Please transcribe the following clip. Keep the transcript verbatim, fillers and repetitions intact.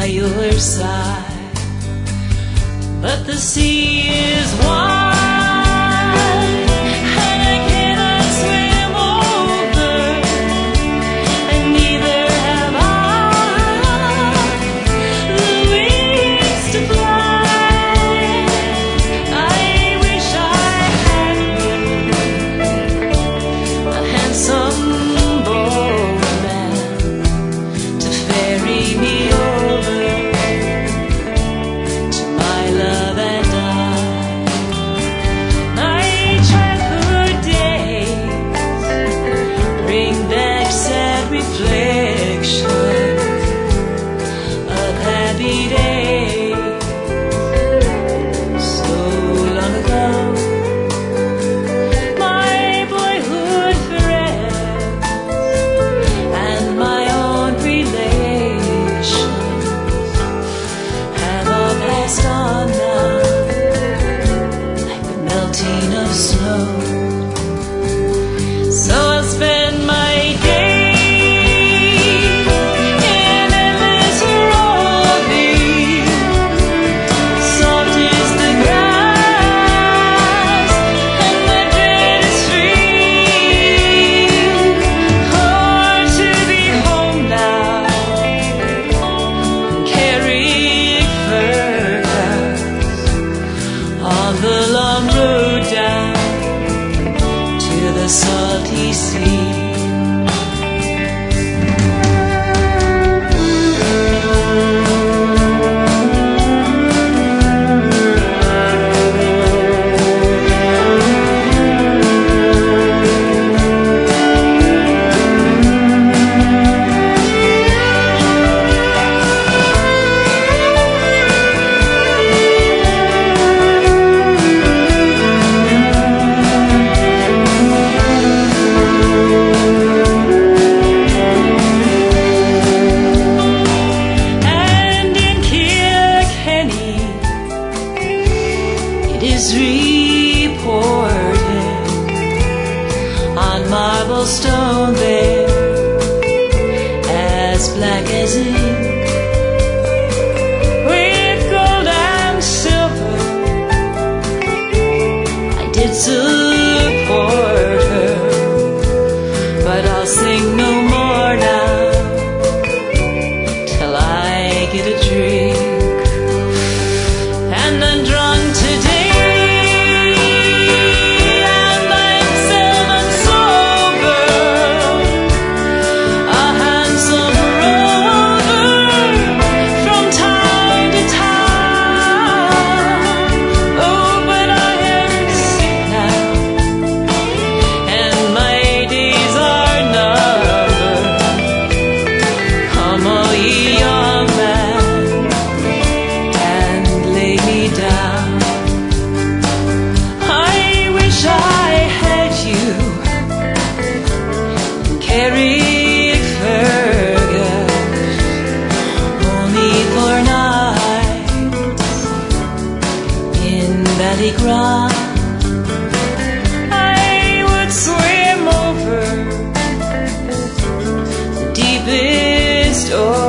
by your side, but the sea is wide. Of snow. So I'll spend my days in endless roving. Soft is the grass and the dead is free. Oh, to be home now and carry Fergus on the long road down to the salty sea. It is reported on marble stone there, as black as ink, with gold and silver. I did support her, but I'll sing no more now till I get a drink, and then drunk today. Eric Fergus, only for nights in Ballygrant. I would swim over the deepest ocean